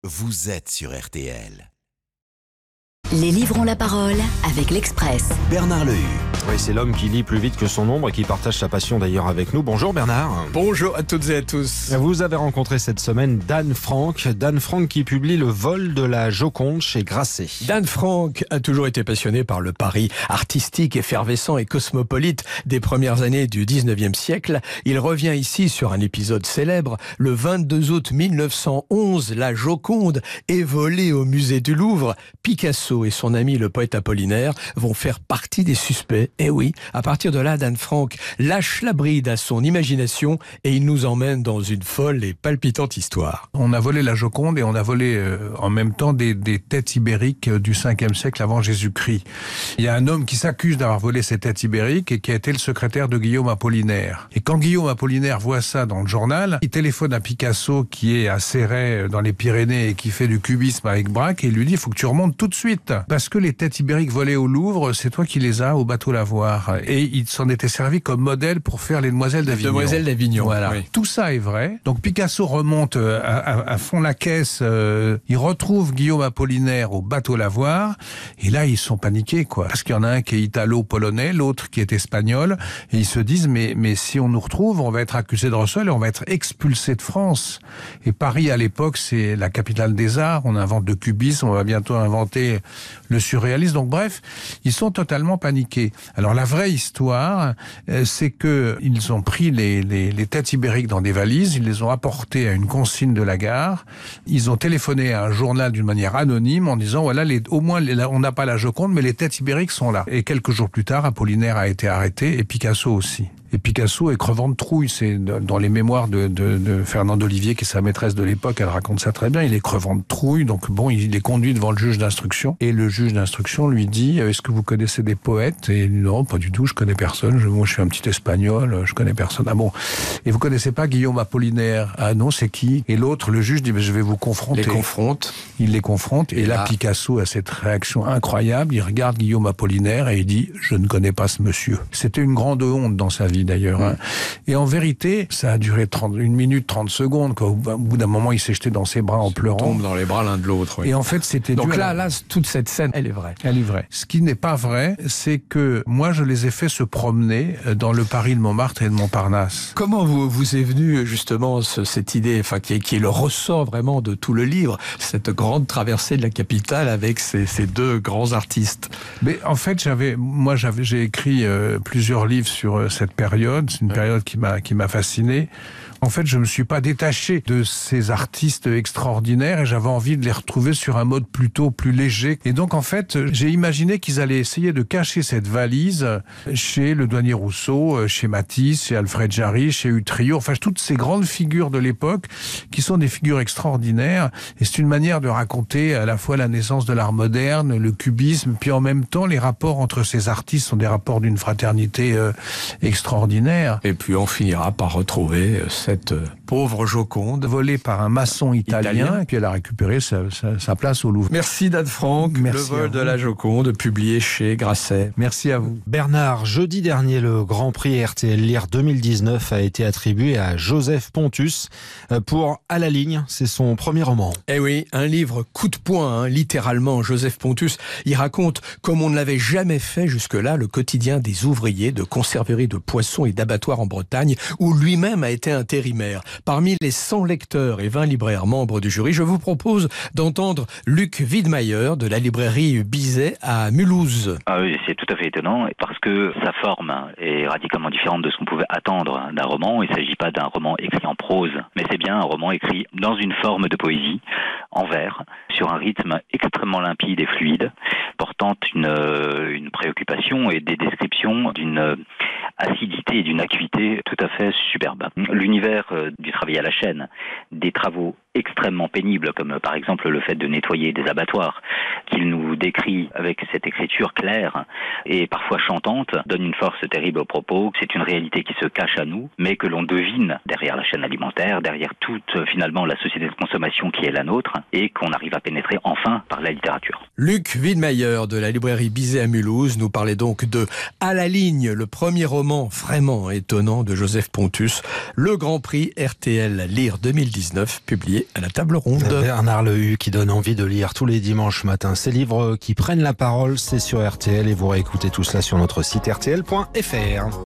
vous êtes sur RTL. Les livres ont la parole avec l'Express. Bernard Lehu. Oui, c'est l'homme qui lit plus vite que son ombre et qui partage sa passion d'ailleurs avec nous. Bonjour Bernard. Bonjour à toutes et à tous. Vous avez rencontré cette semaine Dan Frank. Dan Frank qui publie Le vol de la Joconde chez Grasset. Dan Frank a toujours été passionné par le Paris artistique, effervescent et cosmopolite des premières années du 19e siècle. Il revient ici sur un épisode célèbre. Le 22 août 1911, la Joconde est volée au musée du Louvre. Picasso et son ami le poète Apollinaire vont faire partie des suspects. Et oui, à partir de là, Dan Frank lâche la bride à son imagination et il nous emmène dans une folle et palpitante histoire. On a volé la Joconde et on a volé en même temps des têtes ibériques du 5e siècle avant Jésus-Christ. Il y a un homme qui s'accuse d'avoir volé ces têtes ibériques et qui a été le secrétaire de Guillaume Apollinaire. Et quand Guillaume Apollinaire voit ça dans le journal, il téléphone à Picasso qui est à Céret dans les Pyrénées et qui fait du cubisme avec Braque et il lui dit « il faut que tu remontes tout de suite parce que les têtes ibériques volées au Louvre, c'est toi qui les as au bateau Lavoir. » Et il s'en était servi comme modèle pour faire les Demoiselles d'Avignon. Demoiselles d'Avignon, voilà. Oui. Tout ça est vrai. Donc Picasso remonte à fond la caisse, il retrouve Guillaume Apollinaire au bateau Lavoir, et là ils sont paniqués, quoi. Parce qu'il y en a un qui est italo-polonais, l'autre qui est espagnol, et ils se disent mais si on nous retrouve, on va être accusé de recel et on va être expulsé de France. Et Paris à l'époque, c'est la capitale des arts, on invente le cubisme, on va bientôt inventer le surréalisme. Donc bref, ils sont totalement paniqués. Alors la vraie histoire, c'est que ils ont pris les têtes ibériques dans des valises, ils les ont apportées à une consigne de la gare, ils ont téléphoné à un journal d'une manière anonyme en disant voilà, au moins on n'a pas la Joconde, mais les têtes ibériques sont là. Et quelques jours plus tard, Apollinaire a été arrêté et Picasso aussi. Et Picasso est crevant de trouille, c'est dans les mémoires de Fernande Olivier, qui est sa maîtresse de l'époque, elle raconte ça très bien, il est crevant de trouille, donc bon, il est conduit devant le juge d'instruction, et le juge d'instruction lui dit, est-ce que vous connaissez des poètes? Et il dit, non, pas du tout, je connais personne, moi je suis un petit espagnol, je connais personne. Ah bon, et vous connaissez pas Guillaume Apollinaire? Ah non, c'est qui? Et l'autre, le juge dit, je vais vous confronter. Il les confronte, et là Picasso a cette réaction incroyable, il regarde Guillaume Apollinaire et il dit, je ne connais pas ce monsieur. C'était une grande honte dans sa vie d'ailleurs. Hein. Et en vérité, ça a duré 1 minute 30 secondes. Quoi. Au bout d'un moment, il s'est jeté dans ses bras en pleurant. Tombe dans les bras l'un de l'autre. Oui. Et en fait, c'était donc là, toute cette scène, elle est vraie. Elle est vraie. Ce qui n'est pas vrai, c'est que moi, je les ai fait se promener dans le Paris de Montmartre et de Montparnasse. Comment vous est venue justement cette idée, enfin qui est le ressort vraiment de tout le livre, cette grande traversée de la capitale avec ces deux grands artistes? Mais en fait, j'ai écrit plusieurs livres sur cette période. C'est une période qui m'a fasciné. En fait, je me suis pas détaché de ces artistes extraordinaires et j'avais envie de les retrouver sur un mode plutôt plus léger. Et donc, en fait, j'ai imaginé qu'ils allaient essayer de cacher cette valise chez le douanier Rousseau, chez Matisse, chez Alfred Jarry, chez Utrillo, enfin, toutes ces grandes figures de l'époque qui sont des figures extraordinaires. Et c'est une manière de raconter à la fois la naissance de l'art moderne, le cubisme, puis en même temps, les rapports entre ces artistes sont des rapports d'une fraternité extraordinaire. Et puis, on finira par retrouver cette pauvre Joconde volée par un maçon italien, et puis elle a récupéré sa place au Louvre. Merci Dan Frank. Merci. Le vol de la Joconde, publié chez Grasset. Merci à vous. Bernard, jeudi dernier, le Grand Prix RTL Lire 2019 a été attribué à Joseph Pontus pour À la ligne, c'est son premier roman. Eh oui, un livre coup de poing, littéralement. Joseph Pontus, il raconte, comme on ne l'avait jamais fait jusque-là, le quotidien des ouvriers de conserverie de poissons et d'abattoirs en Bretagne, où lui-même a été intérimaire. Parmi les 100 lecteurs et 20 libraires membres du jury, je vous propose d'entendre Luc Wiedmeyer de la librairie Bizet à Mulhouse. Ah oui, c'est tout à fait étonnant parce que sa forme est radicalement différente de ce qu'on pouvait attendre d'un roman. Il ne s'agit pas d'un roman écrit en prose, mais c'est bien un roman écrit dans une forme de poésie, en vers, sur un rythme extrêmement limpide et fluide, portant une préoccupation et des descriptions d'une acidité et d'une acuité tout à fait superbe. L'univers du travail à la chaîne, des travaux extrêmement pénibles, comme par exemple le fait de nettoyer des abattoirs, qu'il nous décrit avec cette écriture claire et parfois chantante, donne une force terrible au propos. C'est une réalité qui se cache à nous, mais que l'on devine derrière la chaîne alimentaire, derrière toute finalement la société de consommation qui est la nôtre, et qu'on arrive à pénétrer enfin par la littérature. Luc Wiedmeyer de la librairie Bizet à Mulhouse nous parlait donc de À la ligne, le premier roman vraiment étonnant de Joseph Pontus, le Grand Prix RTL Lire 2019, publié à la table ronde. Bernard Lehu qui donne envie de lire tous les dimanches matins. Ces livres qui prennent la parole, c'est sur RTL et vous réécoutez tout cela sur notre site rtl.fr.